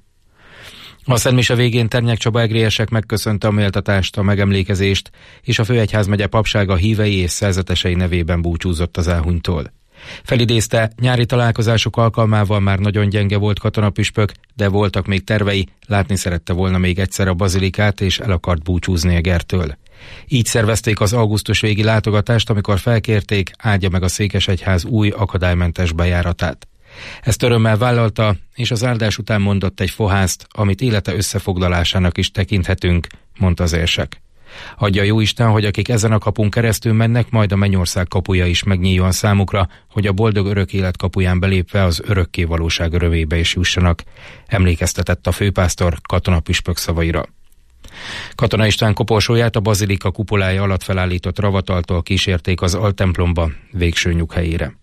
Speaker 6: A szentmise végén Ternyek Csaba egriesek megköszönte a méltatást, a megemlékezést, és a főegyházmegye papsága hívei és szerzetesei nevében búcsúzott az elhunytól. Felidézte, nyári találkozások alkalmával már nagyon gyenge volt katonapüspök, de voltak még tervei, látni szerette volna még egyszer a bazilikát, és el akart búcsúzni Egertől. Így szervezték az augusztus végi látogatást, amikor felkérték, áldja meg a székesegyház új akadálymentes bejáratát. Ezt örömmel vállalta, és az áldás után mondott egy fohászt, amit élete összefoglalásának is tekinthetünk, mondta az érsek. Adja Jóisten, hogy akik ezen a kapun keresztül mennek, majd a mennyország kapuja is megnyíljon számukra, hogy a boldog örök élet kapuján belépve az örökké valóság örövébe is jussanak, emlékeztetett a főpásztor katonapüspök szavaira. Katona István koporsóját a bazilika kupolája alatt felállított ravataltól kísérték az altemplomba, végső nyughelyére.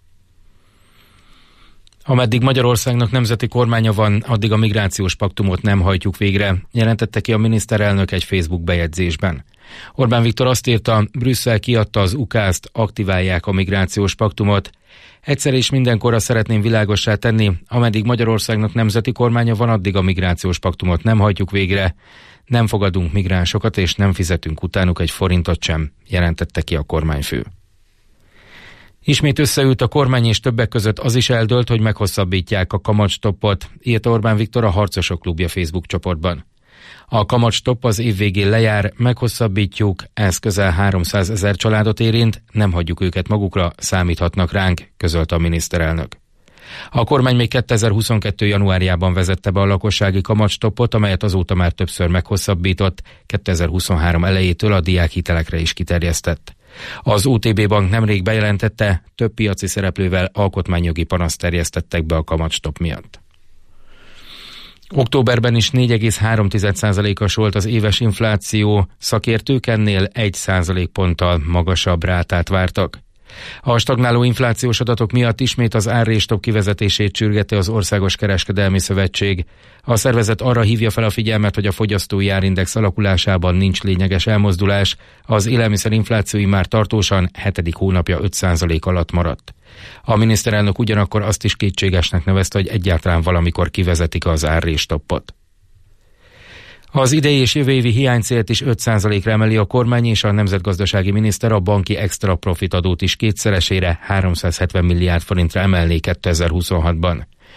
Speaker 6: Ameddig Magyarországnak nemzeti kormánya van, addig a migrációs paktumot nem hajtjuk végre, jelentette ki a miniszterelnök egy Facebook bejegyzésben. Orbán Viktor azt írta, Brüsszel kiadta az ukázt, aktiválják a migrációs paktumot. Egyszer és mindenkorra szeretném világossá tenni, ameddig Magyarországnak nemzeti kormánya van, addig a migrációs paktumot nem hajtjuk végre. Nem fogadunk migránsokat és nem fizetünk utánuk egy forintot sem, jelentette ki a kormányfő. Ismét összeült a kormány, és többek között az is eldőlt, hogy meghosszabbítják a kamatstoppot, írta Orbán Viktor a Harcosok Klubja Facebook csoportban. A kamatstopp az év végén lejár, meghosszabbítjuk, ez közel háromszázezer családot érint, nem hagyjuk őket magukra, számíthatnak ránk, közölte a miniszterelnök. A kormány még kétezer-huszonkettő januárjában vezette be a lakossági kamatstoppot, amelyet azóta már többször meghosszabbított, kétezer-huszonhárom elejétől a diákhitelekre is kiterjesztett. Az o té bé Bank nemrég bejelentette, több piaci szereplővel alkotmányjogi panaszt terjesztettek be a kamatstopp miatt. Októberben is négy egész három százalékos volt az éves infláció, szakértők ennél egy százalékponttal magasabb rátát vártak. A stagnáló inflációs adatok miatt ismét az árrésstopp kivezetését csürgette az Országos Kereskedelmi Szövetség. A szervezet arra hívja fel a figyelmet, hogy a fogyasztói árindex alakulásában nincs lényeges elmozdulás, az élelmiszerinfláció már tartósan hetedik hónapja öt százalék alatt maradt. A miniszterelnök ugyanakkor azt is kétségesnek nevezte, hogy egyáltalán valamikor kivezetik az árrésstoppot. Az idei és jövő évi hiánycélt is öt százalékra emeli a kormány, és a nemzetgazdasági miniszter a banki extra profit adót is kétszeresére, háromszázhetven milliárd forintra emelné kétezer-huszonhatban.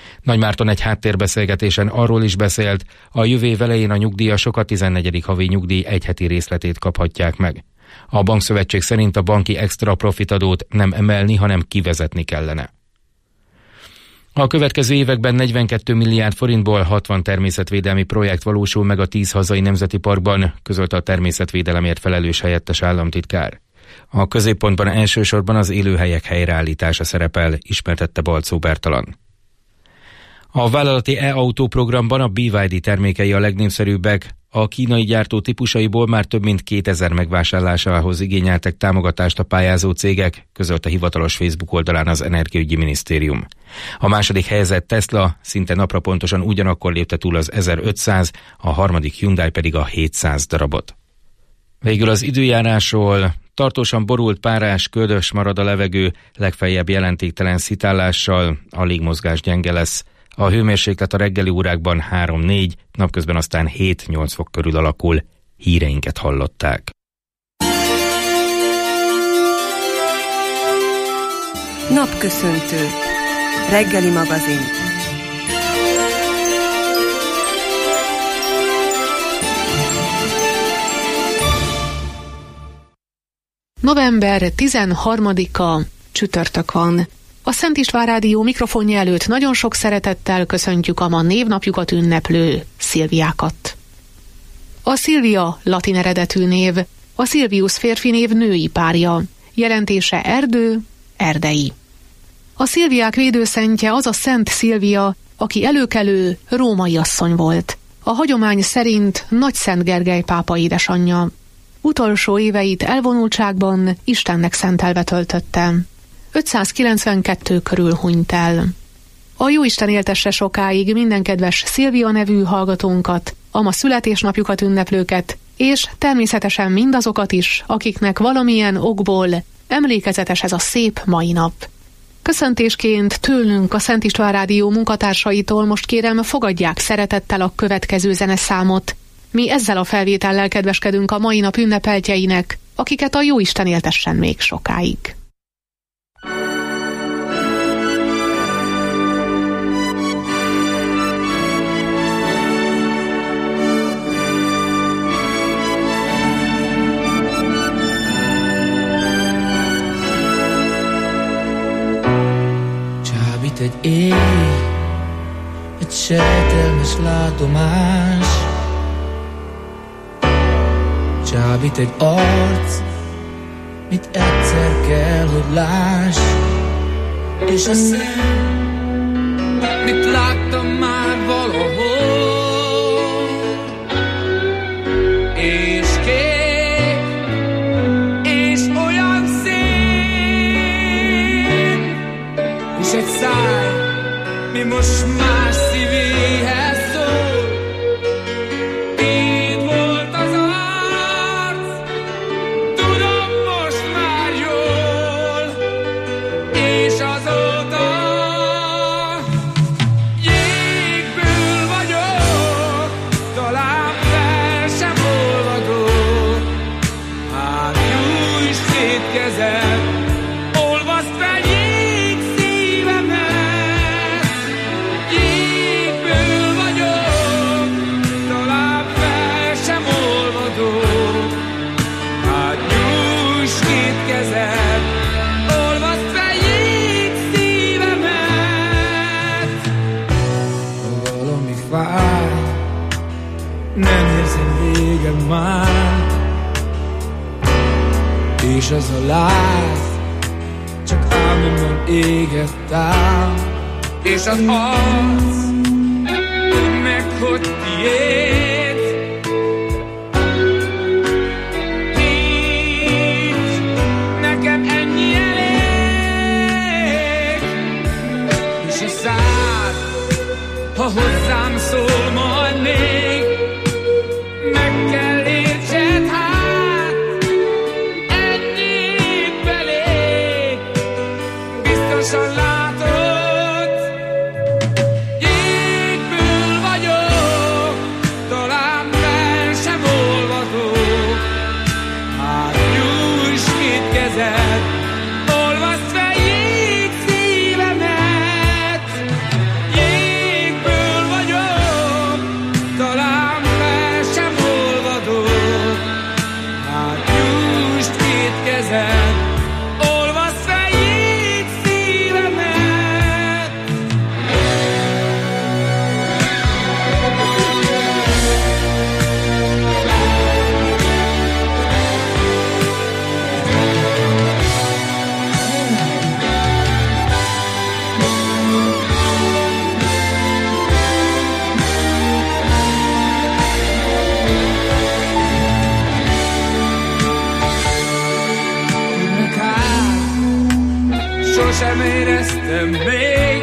Speaker 6: Nagymárton egy háttérbeszélgetésen arról is beszélt, a jövő év elején a nyugdíjasok a tizennegyedik havi nyugdíj egy heti részletét kaphatják meg. A bankszövetség szerint a banki extra profitadót nem emelni, hanem kivezetni kellene. A következő években negyvenkét milliárd forintból hatvan természetvédelmi projekt valósul meg a tíz hazai nemzeti parkban, közölte a természetvédelemért felelős helyettes államtitkár. A középpontban elsősorban az élőhelyek helyreállítása szerepel, ismertette Balczó Bertalan. A vállalati e-autó programban a bé vé dé termékei a legnépszerűbbek. A kínai gyártó típusaiból már több mint kétezer megvásárlásához igényeltek támogatást a pályázó cégek, közölte hivatalos Facebook oldalán az Energiaügyi Minisztérium. A második helyezett Tesla szinte napra pontosan ugyanakkor lépte túl az ezerötszáz, a harmadik Hyundai pedig a hétszáz darabot. Végül az időjárásról. Tartósan borult, párás, ködös marad a levegő, legfeljebb jelentéktelen szitállással, a légmozgás gyenge lesz. A hőmérséklet a reggeli órákban három-négy, napközben aztán hét-nyolc fok körül alakul. Híreinket hallották.
Speaker 3: Napköszöntő. Reggeli magazin.
Speaker 2: november tizenharmadika csütörtök van. A Szent István Rádió mikrofonja előtt nagyon sok szeretettel köszöntjük a ma névnapjukat ünneplő Szilviákat. A Szilvia latin eredetű név, a Silvius férfi név női párja, jelentése erdő, erdei. A Szilviák védőszentje az a Szent Szilvia, aki előkelő római asszony volt. A hagyomány szerint Nagy Szent Gergely pápa édesanyja. Utolsó éveit elvonultságban Istennek szentelve töltötte. ötszázkilencvenkettő körül hunyt el. A Jóisten éltesse sokáig minden kedves Szilvia nevű hallgatónkat, a ma születésnapjukat ünneplőket, és természetesen mindazokat is, akiknek valamilyen okból emlékezetes ez a szép mai nap. Köszöntésként tőlünk, a Szent István Rádió munkatársaitól most kérem, fogadják szeretettel a következő zeneszámot. Mi ezzel a felvétellel kedveskedünk a mai nap ünnepeltjeinek, akiket a Jóisten éltessen még sokáig.
Speaker 12: Csábít egy éj, egy sejtelmes látomás, csábít egy arc, mit egyszer kell, hogy láss, és a szem, mit láttam már valahol, és kék, és olyan szép, és egy száj, mi most más szívéhez szól. Már, és az a láz csak álmomban égett ám, és az arc tudd meg, hogy tiéd. Nincs nekem ennyi elég, és a szád, ha hozzám szól majd még, meg kell értsed, hát ennyit belé, biztosan látod, sem éreztem még,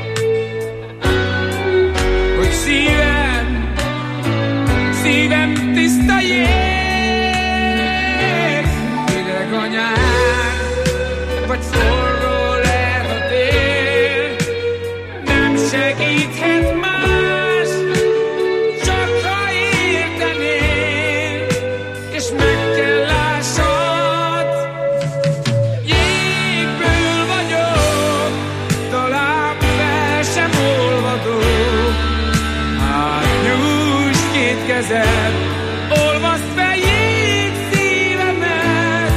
Speaker 12: hogy szívem, szívem tiszta jég. Hideg a nyár, vagy forró lehet a tél, nem segíthet más, csak ha értenél, és meg kell lássad. Jégből vagyok, talán fel sem olvadó. Hát nyújts két kezed, olvaszd fel jég szívemet.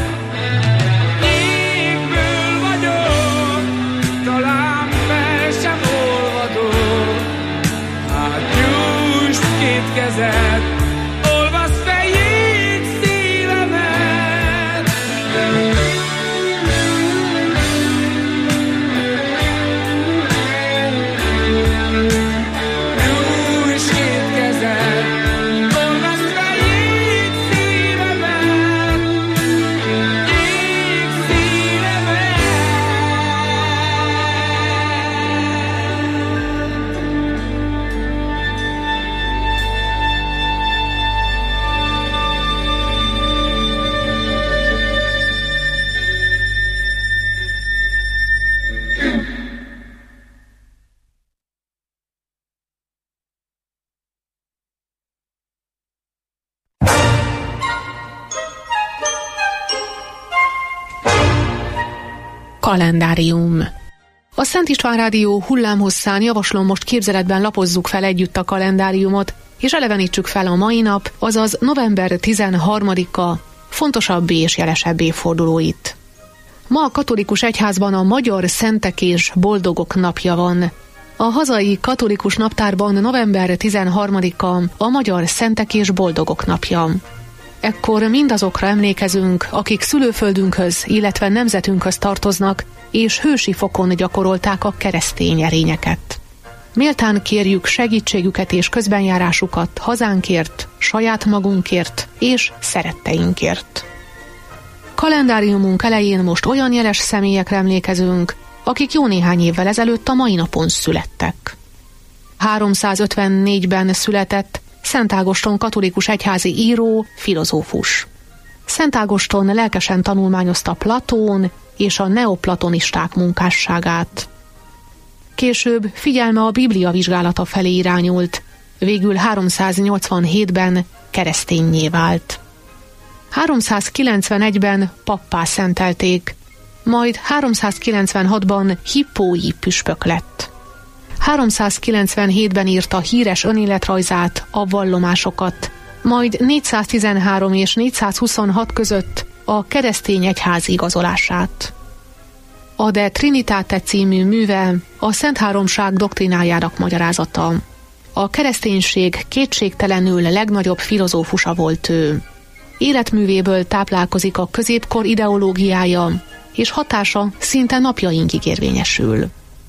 Speaker 12: Jégből vagyok, talán fel sem olvadó. Hát nyújts két kezed, olvaszd fel jég szívemet. Nyújts két kezed, olvaszd fel jég szívemet. Jég szívemet.
Speaker 2: Kalendárium. A Szent István Rádió hullámhosszán javaslom, most képzeletben lapozzuk fel együtt a kalendáriumot, és elevenítsük fel a mai nap, azaz november tizenharmadika fontosabb és jelesebb évfordulóit. Ma a katolikus egyházban a Magyar Szentek és Boldogok napja van. A hazai katolikus naptárban november tizenharmadika a Magyar Szentek és Boldogok napja. Ekkor mindazokra emlékezünk, akik szülőföldünkhöz, illetve nemzetünkhöz tartoznak, és hősi fokon gyakorolták a keresztény erényeket. Méltán kérjük segítségüket és közbenjárásukat hazánkért, saját magunkért és szeretteinkért. Kalendáriumunk elején most olyan jeles személyekre emlékezünk, akik jó néhány évvel ezelőtt a mai napon születtek. háromszázötvennégyben született Szent Ágoston katolikus egyházi író, filozófus. Szent Ágoston lelkesen tanulmányozta Platón és a neoplatonisták munkásságát. Később figyelme a Biblia vizsgálata felé irányult, végül háromszáznyolcvanhétben kereszténnyé vált. háromszázkilencvenegyben pappá szentelték, majd háromszázkilencvenhatban hippói püspök lett. háromszázkilencvenhétben írta híres önéletrajzát, a Vallomásokat, majd négyszáztizenhárom és négyszázhuszonhat között a keresztény egyház igazolását. A De Trinitate című műve a Szent Háromság doktrinájának magyarázata. A kereszténység kétségtelenül legnagyobb filozófusa volt ő. Életművéből táplálkozik a középkor ideológiája, és hatása szinte napjainkig érvényesül.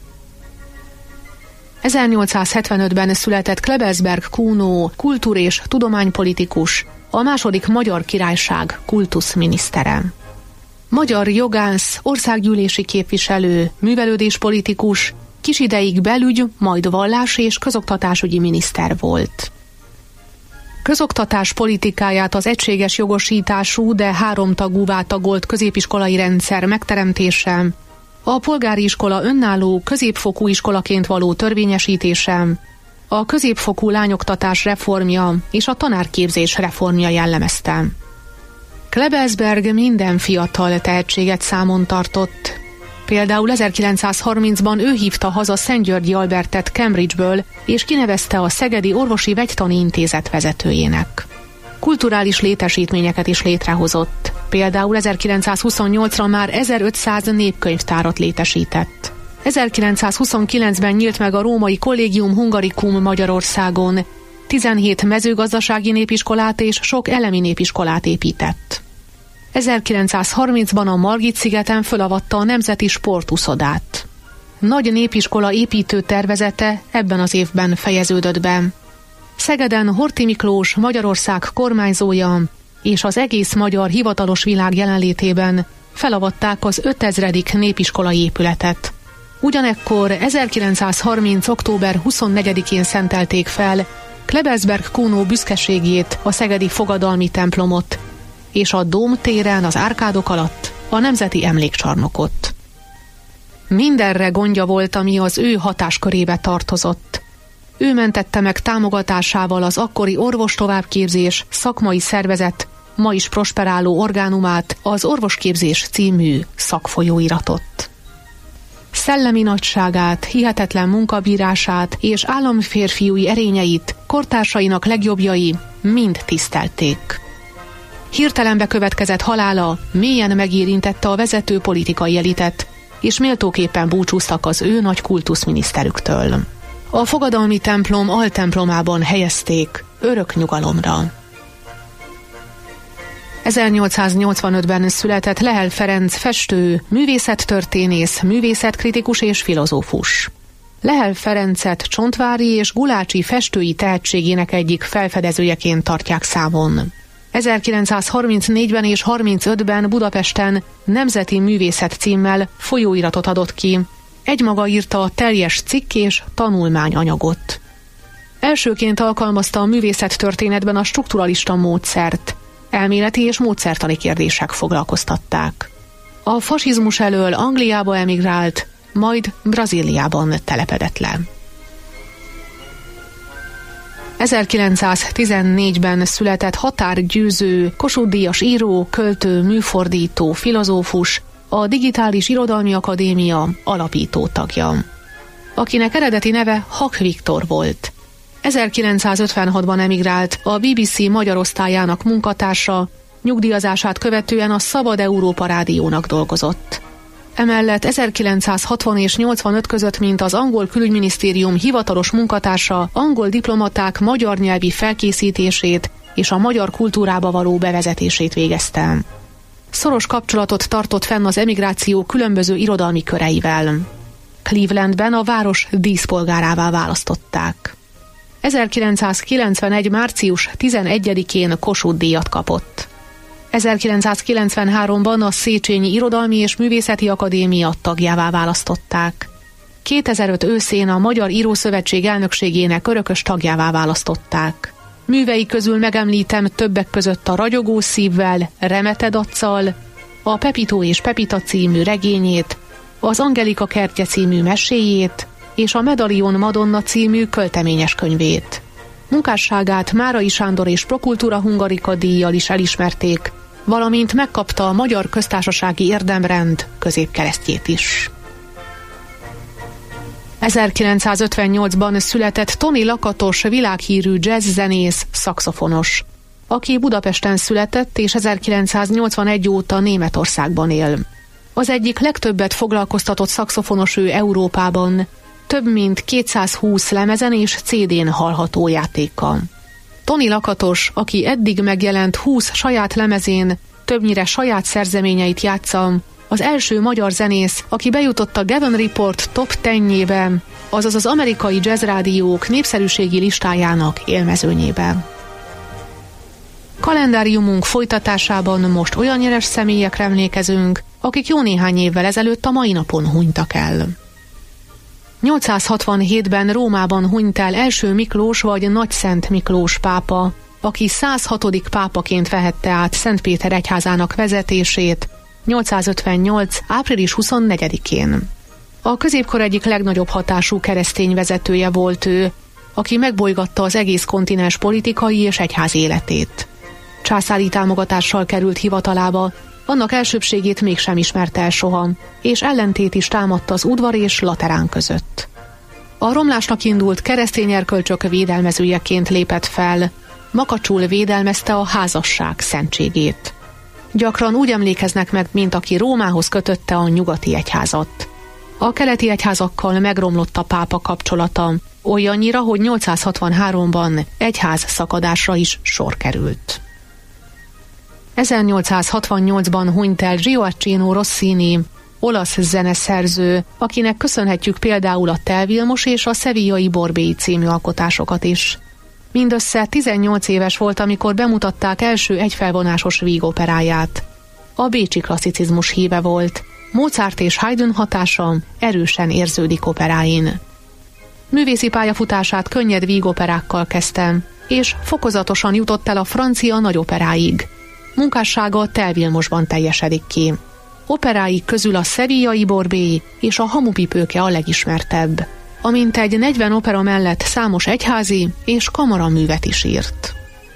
Speaker 2: ezernyolcszázhetvenötben született Klebelsberg Kuno, kultúr- és tudománypolitikus, a második Magyar Királyság kultuszminisztere. Magyar jogász, országgyűlési képviselő, művelődéspolitikus, kis ideig belügy, majd vallás- és közoktatásügyi miniszter volt. Közoktatás politikáját az egységes jogosítású, de háromtagúvá tagolt középiskolai rendszer megteremtése, a polgári iskola önálló középfokú iskolaként való törvényesítése, a középfokú lányoktatás reformja és a tanárképzés reformja jellemezte. Klebelsberg minden fiatal tehetséget számon tartott. Például ezerkilencszázharmincban ő hívta haza Szentgyörgyi Albertet Cambridge-ből, és kinevezte a Szegedi Orvosi Vegytani Intézet vezetőjének. Kulturális létesítményeket is létrehozott. Például ezerkilencszázhuszonnyolcra már ezerötszáz népkönyvtárat létesített. ezerkilencszázhuszonkilencben nyílt meg a római Collegium Hungaricum Magyarországon, tizenhét mezőgazdasági népiskolát és sok elemi népiskolát épített. ezerkilencszázharmincban a Margit-szigeten fölavatta a Nemzeti Sportuszodát. Nagy népiskola építő tervezete ebben az évben fejeződött be. Szegeden Horthy Miklós, Magyarország kormányzója és az egész magyar hivatalos világ jelenlétében felavatták az ötezredik népiskolai épületet. Ugyanekkor ezerkilencszázharminc. október huszonnegyedikén szentelték fel Klebelsberg Kuno büszkeségét, a szegedi fogadalmi templomot, és a Dóm téren az árkádok alatt a Nemzeti Emlékcsarnokot. Mindenre gondja volt, ami az ő hatáskörébe tartozott. Ő mentette meg támogatásával az akkori orvostovábbképzés szakmai szervezet, ma is prosperáló orgánumát, az Orvosképzés című szakfolyóiratot. Szellemi nagyságát, hihetetlen munkabírását és államférfiúi erényeit kortársainak legjobbjai mind tisztelték. Hirtelen bekövetkezett halála mélyen megérintette a vezető politikai elitet, és méltóképpen búcsúztak az ő nagy kultuszminiszterüktől. A fogadalmi templom altemplomában helyezték örök nyugalomra. ezernyolcszáznyolcvanötben született Lehel Ferenc festő, művészettörténész, művészetkritikus és filozófus. Lehel Ferencet csontvári és gulácsi festői tehetségének egyik felfedezőjeként tartják számon. ezerkilencszázharmincnégyben és harmincötben Budapesten Nemzeti Művészet címmel folyóiratot adott ki. Egymaga írta a teljes cikk és tanulmányanyagot. Elsőként alkalmazta a művészettörténetben a strukturalista módszert. Elméleti és módszertani kérdések foglalkoztatták. A fasizmus elől Angliába emigrált, majd Brazíliában telepedett le. ezerkilencszáztizennégyben született Határ Győző, Kossuth-díjas író, költő, műfordító, filozófus, a Digitális Irodalmi Akadémia alapító tagja, akinek eredeti neve Hak Viktor volt. ezerkilencszázötvenhatban emigrált, a bé bé cé magyar osztályának munkatársa, nyugdíjazását követően a Szabad Európa Rádiónak dolgozott. Emellett ezerkilencszázhatvan és nyolcvanöt között, mint az angol külügyminisztérium hivatalos munkatársa, angol diplomaták magyar nyelvi felkészítését és a magyar kultúrába való bevezetését végezte. Szoros kapcsolatot tartott fenn az emigráció különböző irodalmi köreivel. Clevelandben a város díszpolgárává választották. ezerkilencszázkilencvenegy. március tizenegyedikén Kossuth-díjat kapott. ezerkilencszázkilencvenháromban a Széchenyi Irodalmi és Művészeti Akadémia tagjává választották. kétezer-öt őszén a Magyar Írószövetség elnökségének örökös tagjává választották. Művei közül megemlítem többek között a Ragyogó szívvel, Remete daccal, a Pepito és Pepita című regényét, az Angelika kertje című meséjét és a Medalion Madonna című költeményes könyvét. Munkásságát Márai Sándor és Prokultúra Hungarika díjjal is elismerték, valamint megkapta a Magyar Köztársasági Érdemrend középkeresztjét is. ezerkilencszázötvennyolcban született Toni Lakatos világhírű jazzzenész, szaxofonos, aki Budapesten született és ezerkilencszáznyolcvanegy óta Németországban él. Az egyik legtöbbet foglalkoztatott szaxofonos ő Európában, több mint kétszázhúsz lemezen és cé dén hallható játéka. Toni Lakatos, aki eddig megjelent húsz saját lemezén, többnyire saját szerzeményeit játsza, az első magyar zenész, aki bejutott a Gavin Report top tízjébe, azaz az amerikai jazzrádiók népszerűségi listájának élmezőnyébe. Kalendáriumunk folytatásában most olyan nyeres személyekre emlékezünk, akik jó néhány évvel ezelőtt a mai napon hunytak el. nyolcszázhatvanhétben Rómában hunyt el első Miklós vagy Nagyszent Miklós pápa, aki száz hatodik pápaként vehette át Szentpéter egyházának vezetését nyolcszázötvennyolc. április huszonnegyedikén. A középkor egyik legnagyobb hatású keresztény vezetője volt ő, aki megbolygatta az egész kontinens politikai és egyház életét. Császári támogatással került hivatalába, annak elsőbbségét mégsem ismerte el soha, és ellentét is támadt az udvar és laterán között. A romlásnak indult keresztény erkölcsök védelmezőjeként lépett fel, makacsul védelmezte a házasság szentségét. Gyakran úgy emlékeznek meg, mint aki Rómához kötötte a nyugati egyházat. A keleti egyházakkal megromlott a pápa kapcsolata, olyannyira, hogy nyolcszázhatvanháromban egyház szakadásra is sor került. ezernyolcszázhatvannyolcban hunyt el Gioacchino Rossini, olasz zeneszerző, akinek köszönhetjük például a Tel Vilmos és a Sevillai Borbély című alkotásokat is. Mindössze tizennyolc éves volt, amikor bemutatták első egyfelvonásos vígoperáját. a bécsi klasszicizmus híve volt. Mozart és Haydn hatása erősen érződik operáin. Művészi pályafutását könnyed vígoperákkal kezdte, és fokozatosan jutott el a francia nagyoperáig. Munkássága Tel Vilmosban teljesedik ki. Operáik közül a Sevillai Borbély és a Hamupipőke a legismertebb, amint egy negyven opera mellett számos egyházi és kamaraművet is írt.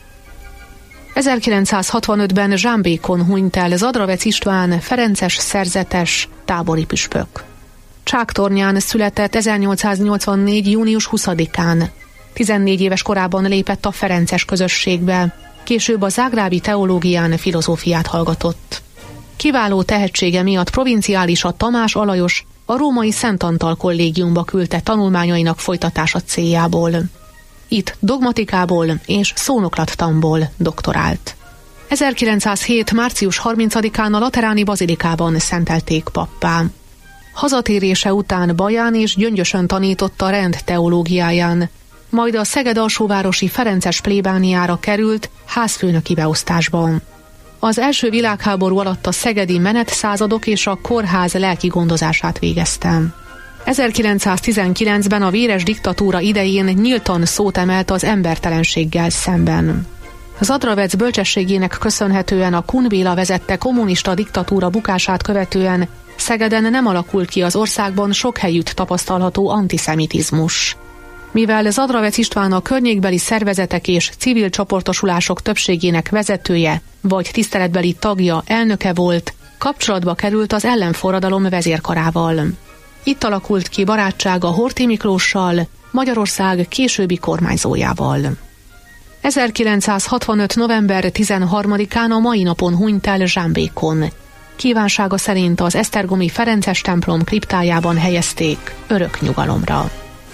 Speaker 2: ezerkilencszázhatvanötben Zsámbékon hunyt el Zadravec István ferences szerzetes tábori püspök. Csáktornyán született ezernyolcszáznyolcvannégy. június huszadikán. tizennégy éves korában lépett a ferences közösségbe, később a zágrábi teológián filozófiát hallgatott. Kiváló tehetsége miatt provinciálisat Tamás Alajos a római Szent Antal kollégiumba küldte tanulmányainak folytatása céljából. Itt dogmatikából és szónoklattanból doktorált. ezerkilencszázhét. március harmincadikán a Lateráni Bazilikában szentelték pappá. Hazatérése után Baján és Gyöngyösön tanította rend teológiáján, majd a Szeged-alsóvárosi ferences plébániára került házfőnöki beosztásban. Az első világháború alatt a szegedi menetszázadok és a kórház lelki gondozását végeztem. ezerkilencszáztizenkilencben a véres diktatúra idején nyíltan szót emelt az embertelenséggel szemben. Zadravec bölcsességének köszönhetően a Kun Béla vezette kommunista diktatúra bukását követően Szegeden nem alakult ki az országban sok helyütt tapasztalható antiszemitizmus. Mivel Zadravec István a környékbeli szervezetek és civil csoportosulások többségének vezetője vagy tiszteletbeli tagja, elnöke volt, kapcsolatba került az ellenforradalom vezérkarával. Itt alakult ki barátsága Horthy Miklóssal, Magyarország későbbi kormányzójával. ezerkilencszázhatvanöt. november tizenharmadikán a mai napon hunyt el Zsámbékon. Kívánsága szerint az esztergomi ferences templom kriptájában helyezték örök nyugalomra.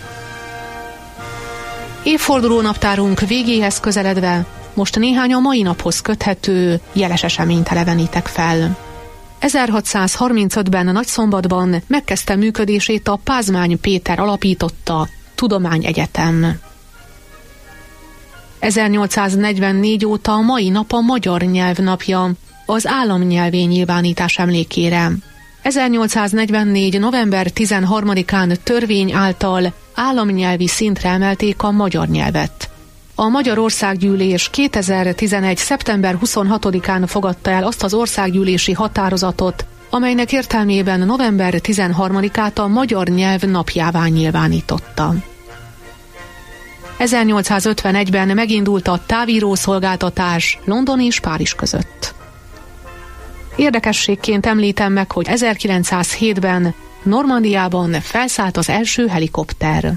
Speaker 2: Évforduló naptárunk végéhez közeledve most néhány a mai naphoz köthető jeles eseményt elevenítek fel. ezerhatszázharmincötben Nagyszombatban megkezdte működését a Pázmány Péter alapította Tudományegyetem. ezernyolcszáznegyvennégy óta a mai nap a magyar nyelv napja, az államnyelvé nyilvánítás emlékére. ezernyolcszáznegyvennégy. november tizenharmadikán törvény által államnyelvi szintre emelték a magyar nyelvet. A Magyar Országgyűlés kétezer-tizenegy. szeptember huszonhatodikán fogadta el azt az országgyűlési határozatot, amelynek értelmében november tizenharmadikát a magyar nyelv napjává nyilvánította. ezernyolcszázötvenegyben megindult a távírószolgáltatás London és Párizs között. Érdekességként említem meg, hogy ezerkilencszázhétben Normandiában felszállt az első helikopter.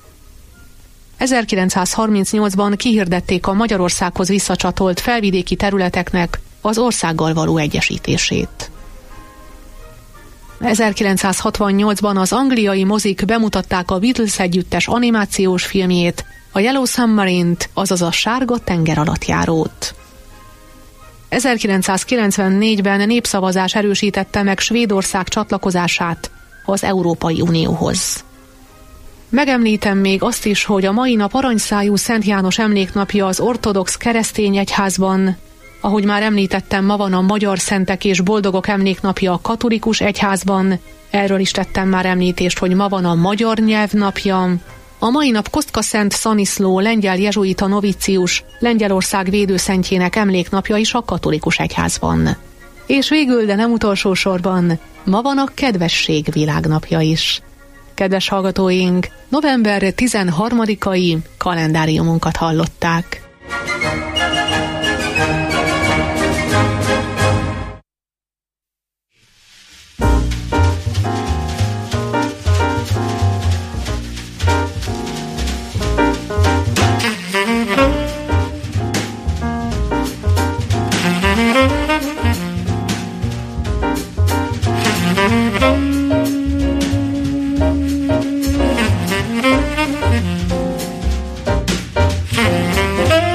Speaker 2: ezerkilencszázharmincnyolcban kihirdették a Magyarországhoz visszacsatolt felvidéki területeknek az országgal való egyesítését. ezerkilencszázhatvannyolcban az angliai mozik bemutatták a Beatles együttes animációs filmjét, a Yellow Submarine-t, azaz a Sárga tengeralattjárót. ezerkilencszázkilencvennégyben népszavazás erősítette meg Svédország csatlakozását az Európai Unióhoz. Megemlítem még azt is, hogy a mai nap aranyszájú Szent János emléknapja az ortodox keresztény egyházban. Ahogy már említettem, ma van a magyar szentek és boldogok emléknapja a katolikus egyházban. Erről is tettem már említést, hogy ma van a magyar nyelv napja. A mai nap Kostka Szent Szaniszló, lengyel jezsuita novícius, Lengyelország védőszentjének emléknapja is a katolikus egyházban. És végül, de nem utolsó sorban, ma van a kedvesség világnapja is. Kedves hallgatóink, november tizenharmadikai kalendáriumunkat hallották.
Speaker 12: Thank you.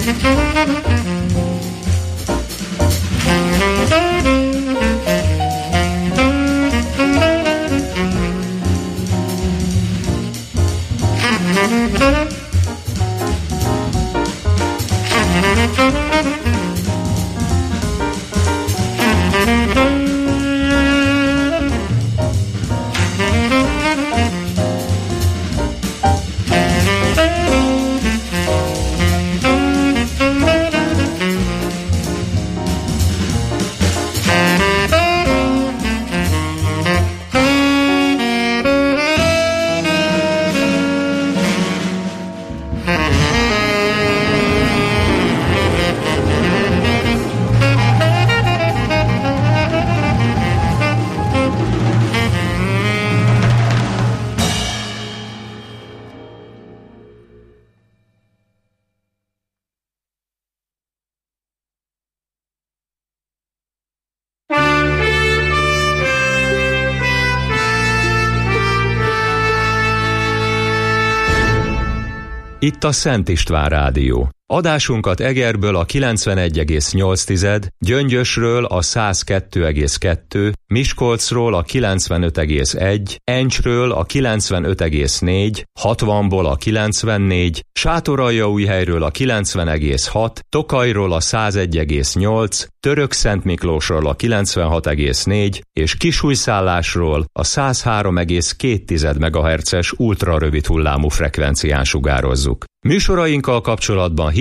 Speaker 1: Itt a Szent István Rádió. Adásunkat Egerből a kilencvenegy egész nyolc, Gyöngyösről a száz kettő egész kettő, Miskolcról a kilencvenöt egész egy, Encsről a kilencvenöt egész négy, hatvanból a kilencvennégy, Sátoraljaújhelyről a kilencven egész hat, Tokajról a száz egy egész nyolc, Törökszentmiklósról a kilencvenhat egész négy és Kisújszállásról a száz három egész két megahertzes ultrarövid hullámú frekvencián sugározzuk. Műsorainkkal kapcsolatban